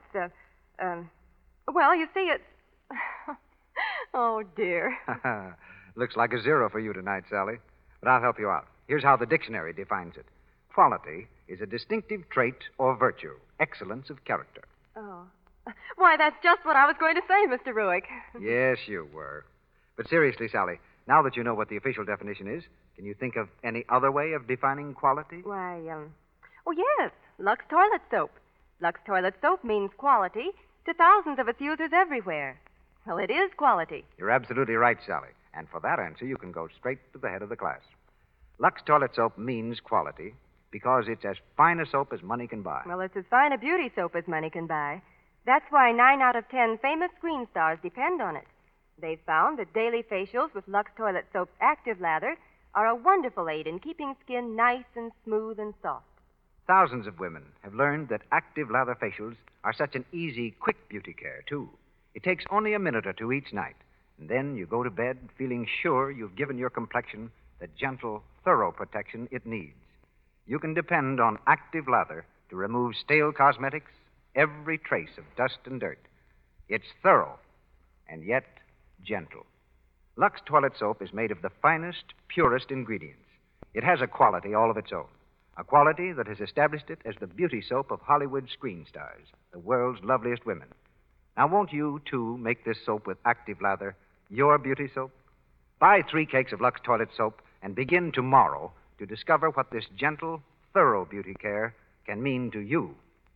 you see, it's... Oh, dear. Looks like a zero for you tonight, Sally. But I'll help you out. Here's how the dictionary defines it. Quality is a distinctive trait or virtue, excellence of character. Oh. Why, that's just what I was going to say, Mr. Ruick. Yes, you were. But seriously, Sally, now that you know what the official definition is, can you think of any other way of defining quality? Why, oh, yes, Lux Toilet Soap. Lux Toilet Soap means quality to thousands of its users everywhere. Well, it is quality. You're absolutely right, Sally. And for that answer, you can go straight to the head of the class. Lux Toilet Soap means quality because it's as fine a soap as money can buy. Well, it's as fine a beauty soap as money can buy. That's why 9 out of 10 famous screen stars depend on it. They've found that daily facials with Lux Toilet Soap's active lather are a wonderful aid in keeping skin nice and smooth and soft. Thousands of women have learned that active lather facials are such an easy, quick beauty care, too. It takes only a minute or two each night, and then you go to bed feeling sure you've given your complexion the gentle, thorough protection it needs. You can depend on Active Lather to remove stale cosmetics, every trace of dust and dirt. It's thorough, and yet gentle. Lux Toilet Soap is made of the finest, purest ingredients. It has a quality all of its own, a quality that has established it as the beauty soap of Hollywood screen stars, the world's loveliest women. Now, won't you, too, make this soap with Active Lather your beauty soap? Buy 3 cakes of Lux Toilet Soap and begin tomorrow to discover what this gentle, thorough beauty care can mean to you.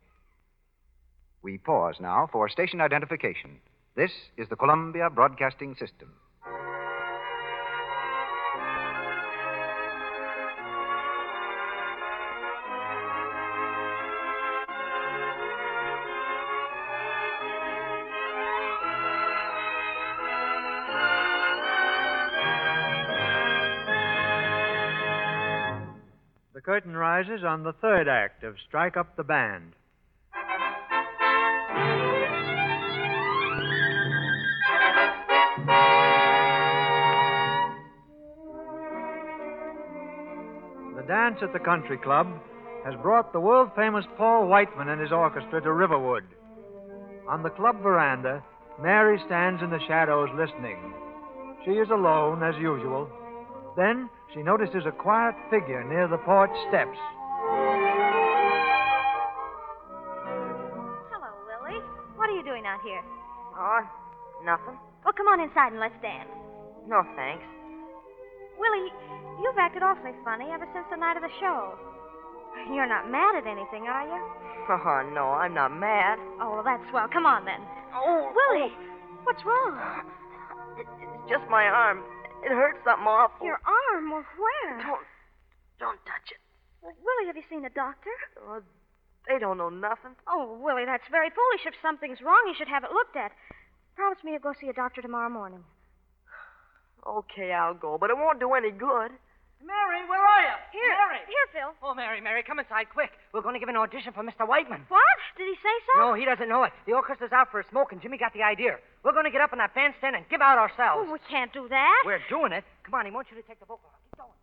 We pause now for station identification. This is the Columbia Broadcasting System. The curtain rises on the third act of Strike Up the Band. The dance at the country club has brought the world-famous Paul Whiteman and his orchestra to Riverwood. On the club veranda, Mary stands in the shadows listening. She is alone, as usual. Then she notices a quiet figure near the porch steps. Hello, Willie. What are you doing out here? Oh, nothing. Well, come on inside and let's dance. No, thanks. Willie, you've acted awfully funny ever since the night of the show. You're not mad at anything, are you? Oh, no, I'm not mad. Oh, well, that's swell. Come on, then. Oh, Willie, what's wrong? It's just my arm. It hurts something awful. Your arm? Well, where? Don't touch it. Well, Willie, have you seen a doctor? Oh, they don't know nothing. Oh, Willie, that's very foolish. If something's wrong, you should have it looked at. Promise me you'll go see a doctor tomorrow morning. Okay, I'll go, but it won't do any good. Mary, where are you? Here. Mary. Here, Phil. Oh, Mary, come inside quick. We're going to give an audition for Mr. Whiteman. What? Did he say so? No, he doesn't know it. The orchestra's out for a smoke, and Jimmy got the idea. We're going to get up in that bandstand and give out ourselves. Oh, we can't do that. We're doing it. Come on, he wants you to take the vocal. Keep going.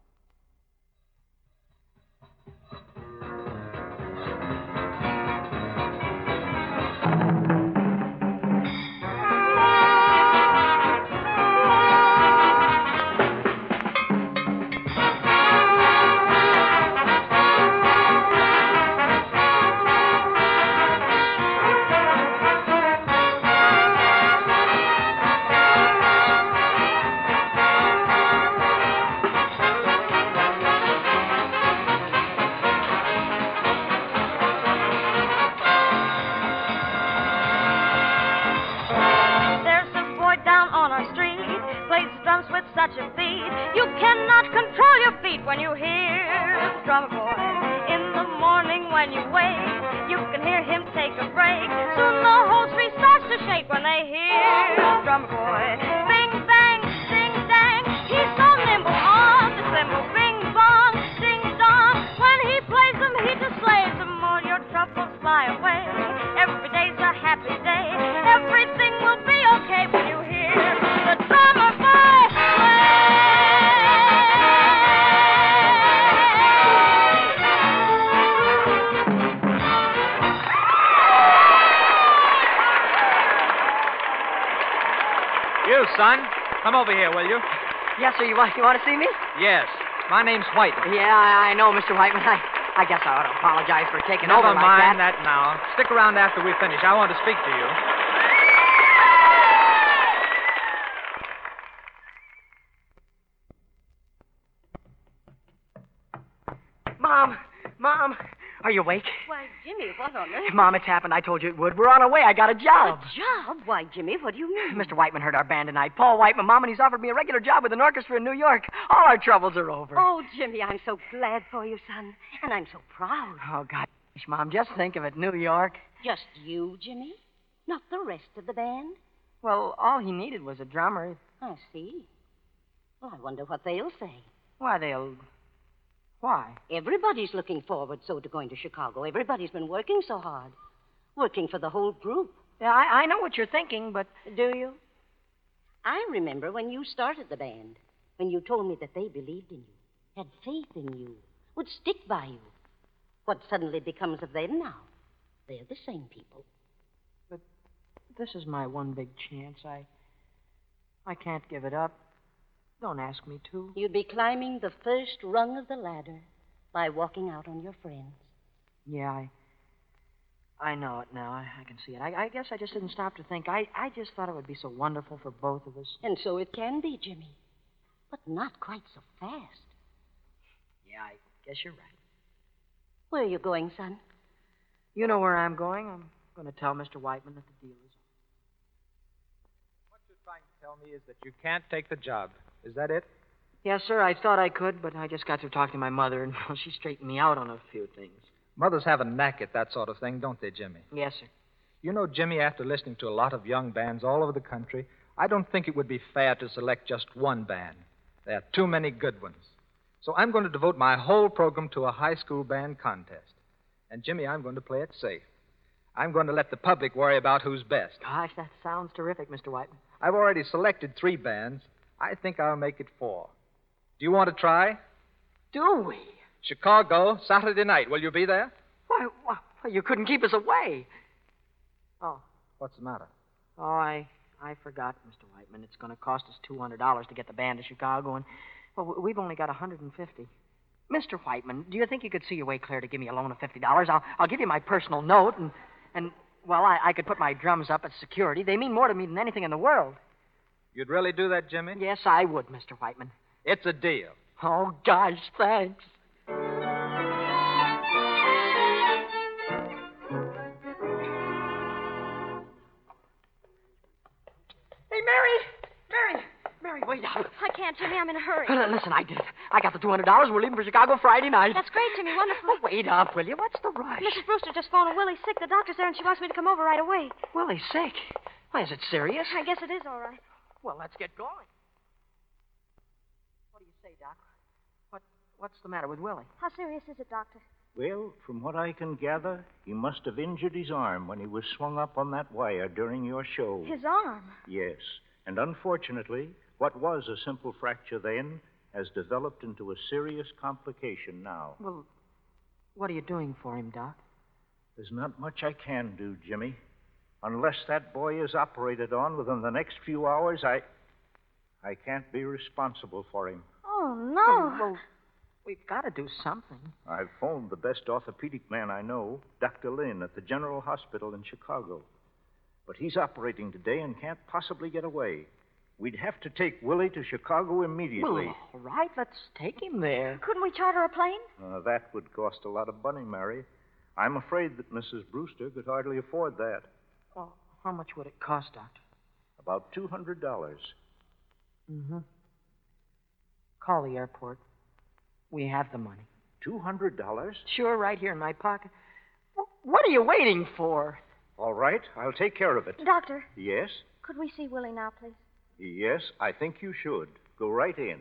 such a beat. You cannot control your feet when you hear the drummer boy. In the morning when you wake, you can hear him take a break. Soon the whole tree starts to shake when they hear the drummer boy. Bing, bang, ding, dang, he's so nimble on the cymbal. Bing, bong, ding, dong, when he plays them, he just slays them. All your troubles fly away. Every day's a happy day. Everything will be okay when you hear the drummer boy. You, son, come over here, will you? Yes, sir. You want to see me? Yes. My name's Whiteman. Yeah, I know, Mr. Whiteman. I guess I ought to apologize for taking over Never like mind that. that now. Stick around after we finish. I want to speak to you. Mom, are you awake? Why, Jimmy, what on earth? Mom, it's happened. I told you it would. We're on our way. I got a job. A job? Why, Jimmy, what do you mean? Mr. Whiteman heard our band tonight. Paul Whiteman, Mom, and he's offered me a regular job with an orchestra in New York. All our troubles are over. Oh, Jimmy, I'm so glad for you, son. And I'm so proud. Oh, gosh, Mom, just think of it. New York. Just you, Jimmy? Not the rest of the band? Well, all he needed was a drummer. I see. Well, I wonder what they'll say. Why? Everybody's looking forward so to going to Chicago. Everybody's been working so hard. Working for the whole group. Yeah, I know what you're thinking, but... Do you? I remember when you started the band, when you told me that they believed in you, had faith in you, would stick by you. What suddenly becomes of them now? They're the same people. But this is my one big chance. I can't give it up. Don't ask me to. You'd be climbing the first rung of the ladder by walking out on your friends. Yeah, I know it now. I can see it. I guess I just didn't stop to think. I just thought it would be so wonderful for both of us. And so it can be, Jimmy. But not quite so fast. Yeah, I guess you're right. Where are you going, son? You know where I'm going. I'm going to tell Mr. Whiteman that the deal is over. What you're trying to tell me is that you can't take the job. Is that it? Yes, sir. I thought I could, but I just got through talking to my mother, and well, she straightened me out on a few things. Mothers have a knack at that sort of thing, don't they, Jimmy? Yes, sir. You know, Jimmy, after listening to a lot of young bands all over the country, I don't think it would be fair to select just one band. There are too many good ones. So I'm going to devote my whole program to a high school band contest. And, Jimmy, I'm going to play it safe. I'm going to let the public worry about who's best. Gosh, that sounds terrific, Mr. Whiteman. I've already selected 3 bands. I think I'll make it 4. Do you want to try? Do we? Chicago, Saturday night. Will you be there? Why, you couldn't keep us away. Oh. What's the matter? Oh, I forgot, Mr. Whiteman. It's going to cost us $200 to get the band to Chicago, and, well, we've only got $150. Mr. Whiteman, do you think you could see your way clear to give me a loan of $50? I'll give you my personal note, and well, I could put my drums up as security. They mean more to me than anything in the world. You'd really do that, Jimmy? Yes, I would, Mr. Whiteman. It's a deal. Oh, gosh, thanks. Hey, Mary, wait up. I can't, Jimmy. I'm in a hurry. Listen, I did it. I got the $200. We're leaving for Chicago Friday night. That's great, Jimmy. Wonderful. Oh, wait up, will you? What's the rush? Mrs. Brewster just phoned and Willie's sick. The doctor's there, and she wants me to come over right away. Willie's sick? Why, is it serious? I guess it is all right. Well, let's get going. What do you say, Doc? What's the matter with Willie? How serious is it, Doctor? Well, from what I can gather, he must have injured his arm when he was swung up on that wire during your show. His arm? Yes. And unfortunately, what was a simple fracture then has developed into a serious complication now. Well, what are you doing for him, Doc? There's not much I can do, Jimmy. Unless that boy is operated on within the next few hours, I can't be responsible for him. Oh, no. Well, we've got to do something. I've phoned the best orthopedic man I know, Dr. Lynn, at the General Hospital in Chicago. But he's operating today and can't possibly get away. We'd have to take Willie to Chicago immediately. Well, all right, let's take him there. Couldn't we charter a plane? That would cost a lot of money, Mary. I'm afraid that Mrs. Brewster could hardly afford that. Well, how much would it cost, Doctor? About $200. Mm-hmm. Call the airport. We have the money. $200? Sure, right here in my pocket. What are you waiting for? All right, I'll take care of it. Doctor. Yes? Could we see Willie now, please? Yes, I think you should. Go right in.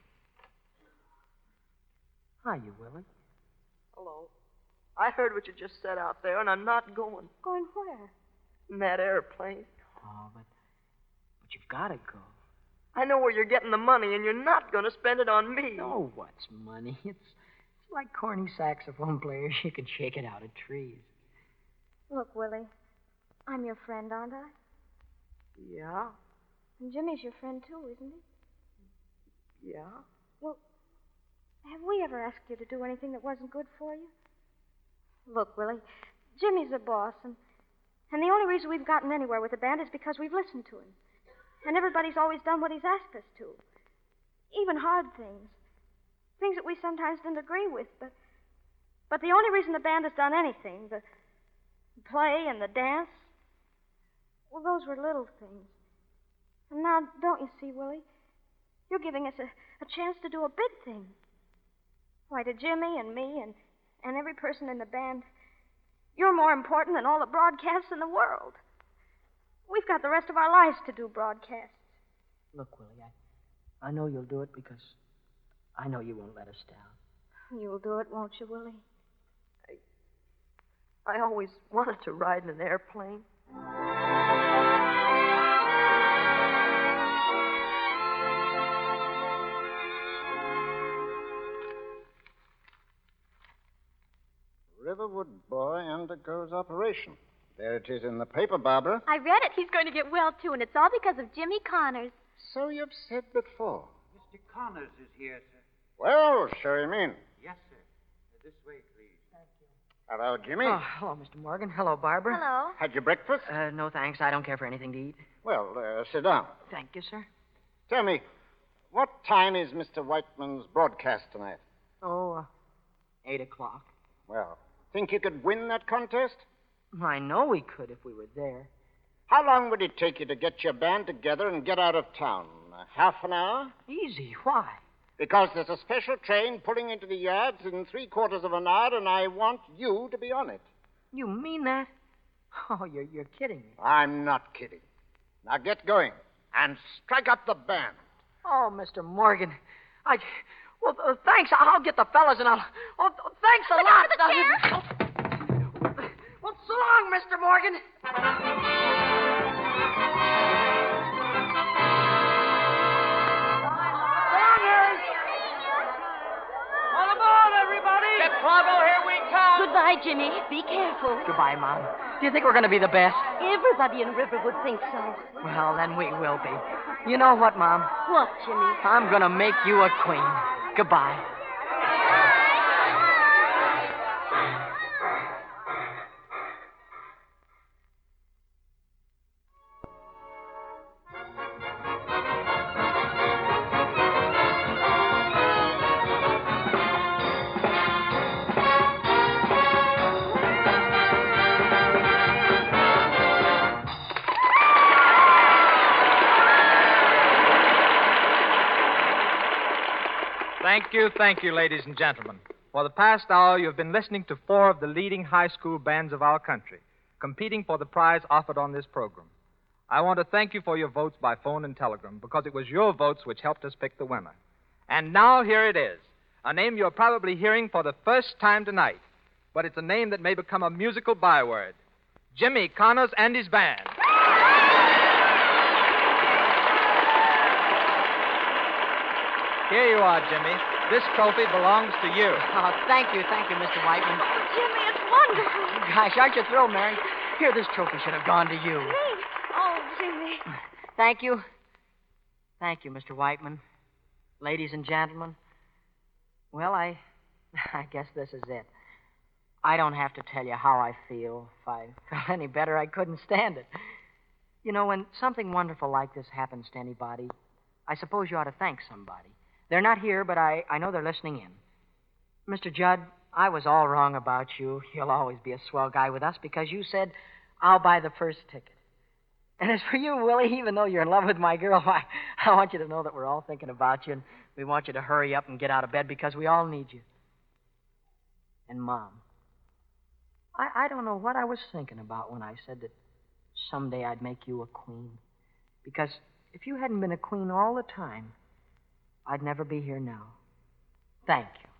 Hiya, Willie. Hello. I heard what you just said out there, and I'm not going. Going where? In that airplane. Oh, but you've got to go. I know where you're getting the money, and you're not going to spend it on me. Oh, what's money? It's like corny saxophone players. You can shake it out of trees. Look, Willie, I'm your friend, aren't I? Yeah? And Jimmy's your friend, too, isn't he? Yeah? Well, have we ever asked you to do anything that wasn't good for you? Look, Willie, Jimmy's the boss, and the only reason we've gotten anywhere with the band is because we've listened to him. And everybody's always done what he's asked us to. Even hard things. Things that we sometimes didn't agree with, but the only reason the band has done anything, the play and the dance, well, those were little things. And now, don't you see, Willie? You're giving us a chance to do a big thing. Why, to Jimmy and me and every person in the band, you're more important than all the broadcasts in the world. We've got the rest of our lives to do broadcasts. Look, Willie, I know you'll do it because I know you won't let us down. You'll do it, won't you, Willie? I always wanted to ride in an airplane. Riverwood boy undergoes operation. There it is in the paper, Barbara. I read it. He's going to get well, too, and it's all because of Jimmy Connors. So you've said before. Mr. Connors is here, sir. Well, show him in. Yes, sir. This way, please. Hello, Jimmy. Oh, hello, Mr. Morgan. Hello, Barbara. Hello. Had your breakfast? No, thanks. I don't care for anything to eat. Well, sit down. Thank you, sir. Tell me, what time is Mr. Whiteman's broadcast tonight? 8 o'clock. Well, think you could win that contest? I know we could if we were there. How long would it take you to get your band together and get out of town? Half an hour? Easy. Why? Because there's a special train pulling into the yards in 3/4 of an hour, and I want you to be on it. You mean that? Oh, you're kidding me. I'm not kidding. Now get going and strike up the band. Oh, Mr. Morgan. Well, thanks. I'll get the fellas and I'll. Oh, thanks a lot. Well, so long, Mr. Morgan. All aboard, everybody! Chicago, here we come! Goodbye, Jimmy. Be careful. Goodbye, Mom. Do you think we're going to be the best? Everybody in Riverwood thinks so. Well, then we will be. You know what, Mom? What, Jimmy? I'm going to make you a queen. Goodbye. Thank you, ladies and gentlemen. For the past hour, you have been listening to 4 of the leading high school bands of our country, competing for the prize offered on this program. I want to thank you for your votes by phone and telegram, because it was your votes which helped us pick the winner. And now here it is, a name you're probably hearing for the first time tonight, but it's a name that may become a musical byword. Jimmy Connors and his band. Here you are, Jimmy. This trophy belongs to you. Oh, thank you, Mr. Whiteman. Oh, Jimmy, it's wonderful. Gosh, aren't you thrilled, Mary? Here, this trophy should have gone to you. Me? Oh, Jimmy. Thank you. Thank you, Mr. Whiteman. Ladies and gentlemen. Well, I guess this is it. I don't have to tell you how I feel. If I felt any better, I couldn't stand it. You know, when something wonderful like this happens to anybody, I suppose you ought to thank somebody. They're not here, but I know they're listening in. Mr. Judd, I was all wrong about you. You'll always be a swell guy with us because you said, I'll buy the first ticket. And as for you, Willie, even though you're in love with my girl, I want you to know that we're all thinking about you, and we want you to hurry up and get out of bed because we all need you. And, Mom, I don't know what I was thinking about when I said that someday I'd make you a queen. Because if you hadn't been a queen all the time, I'd never be here now. Thank you.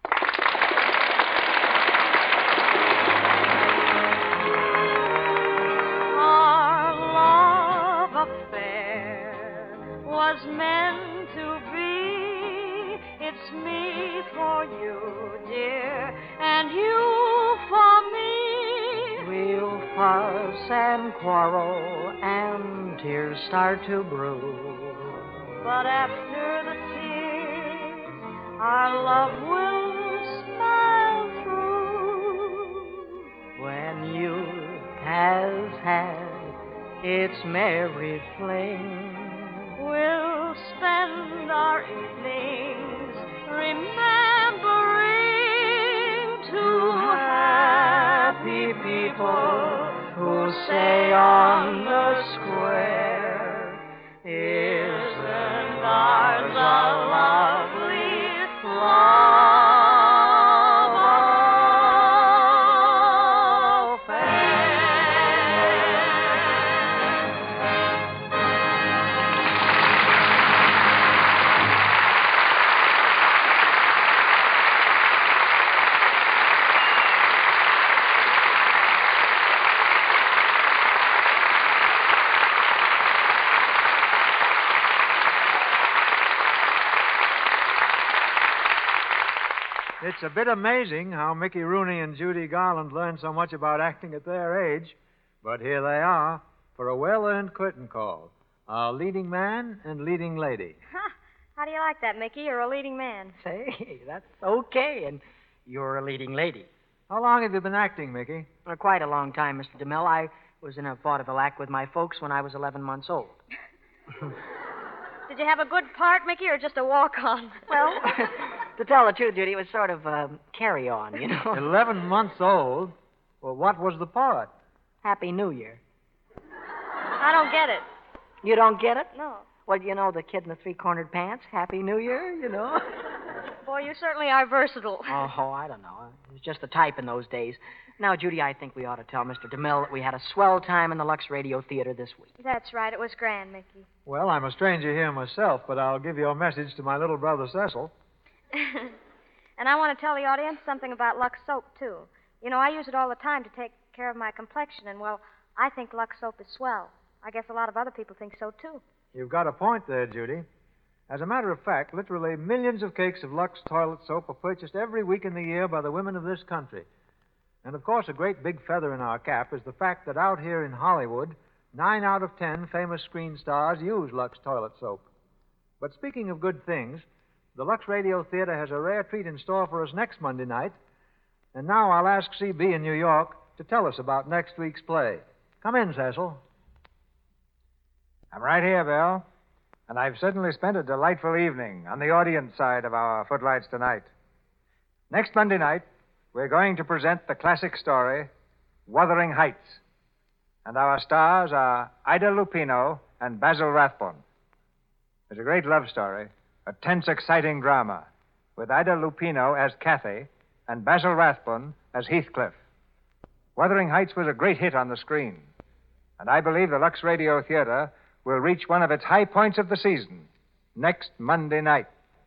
Our love affair was meant to be. It's me for you, dear, and you for me. We'll fuss and quarrel and tears start to brew. But after the tears, our love will smile through. When youth has had its merry fling, we'll spend our evenings remembering two happy people who say on the square, isn't ours a lovely love It's a bit amazing how Mickey Rooney and Judy Garland learned so much about acting at their age. But here they are for a well-earned curtain call. Our leading man and leading lady. Huh. How do you like that, Mickey? You're a leading man. Say, that's okay, and you're a leading lady. How long have you been acting, Mickey? Quite a long time, Mr. DeMille. I was in a vaudeville act with my folks when I was 11 months old. Did you have a good part, Mickey, or just a walk-on? Well, to tell the truth, Judy, it was sort of carry-on, you know. 11 months old? Well, what was the part? Happy New Year. I don't get it. You don't get it? No. Well, you know, the kid in the three-cornered pants, Happy New Year, you know. Boy, you certainly are versatile. Oh, I don't know. It was just the type in those days. Now, Judy, I think we ought to tell Mr. DeMille that we had a swell time in the Lux Radio Theater this week. That's right. It was grand, Mickey. Well, I'm a stranger here myself, but I'll give your message to my little brother Cecil. And I want to tell the audience something about Lux soap, too. You know, I use it all the time to take care of my complexion, and, well, I think Lux soap is swell. I guess a lot of other people think so, too. You've got a point there, Judy. As a matter of fact, literally millions of cakes of Lux toilet soap are purchased every week in the year by the women of this country. And, of course, a great big feather in our cap is the fact that out here in Hollywood, 9 out of 10 famous screen stars use Lux toilet soap. But speaking of good things, the Lux Radio Theater has a rare treat in store for us next Monday night. And now I'll ask C.B. in New York to tell us about next week's play. Come in, Cecil. I'm right here, Bill. And I've certainly spent a delightful evening on the audience side of our footlights tonight. Next Monday night, we're going to present the classic story, Wuthering Heights. And our stars are Ida Lupino and Basil Rathbone. It's a great love story, a tense, exciting drama, with Ida Lupino as Kathy and Basil Rathbone as Heathcliff. Wuthering Heights was a great hit on the screen. And I believe the Lux Radio Theater will reach one of its high points of the season next Monday night.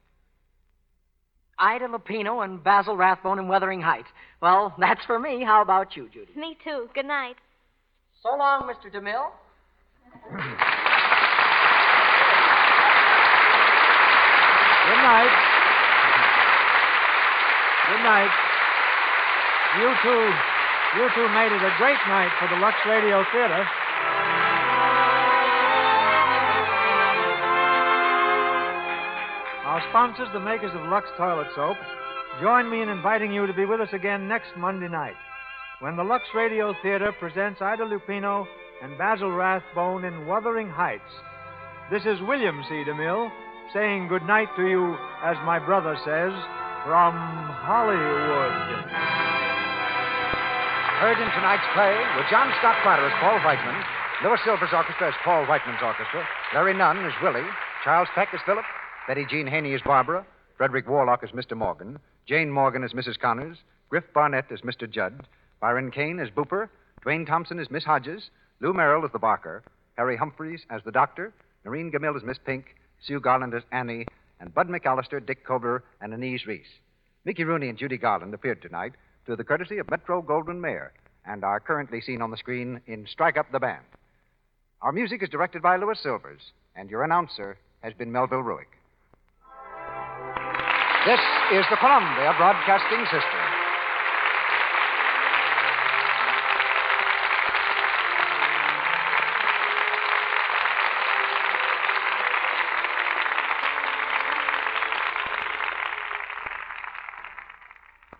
Ida Lupino and Basil Rathbone in Wuthering Heights. Well, that's for me. How about you, Judy? Me too. Good night. So long, Mr. DeMille. Good night. Good night. You two made it a great night for the Lux Radio Theater. Our sponsors, the makers of Lux Toilet Soap, join me in inviting you to be with us again next Monday night when the Lux Radio Theater presents Ida Lupino and Basil Rathbone in Wuthering Heights. This is William C. DeMille saying good night to you, as my brother says, from Hollywood. Heard in tonight's play with John Scott Platter as Paul Whiteman, Louis Silver's orchestra as Paul Whiteman's orchestra, Larry Nunn as Willie, Charles Peck as Philip, Betty Jean Haney as Barbara, Frederick Warlock as Mr. Morgan, Jane Morgan as Mrs. Connors, Griff Barnett as Mr. Judd, Byron Kane as Booper, Dwayne Thompson as Miss Hodges, Lou Merrill as the Barker, Harry Humphreys as the Doctor, Noreen Gamil as Miss Pink, Sue Garland as Annie, and Bud McAllister, Dick Kobler, and Anise Reese. Mickey Rooney and Judy Garland appeared tonight through the courtesy of Metro Goldwyn Mayer and are currently seen on the screen in Strike Up the Band. Our music is directed by Louis Silvers, and your announcer has been Melville Ruick. This is the Columbia Broadcasting System.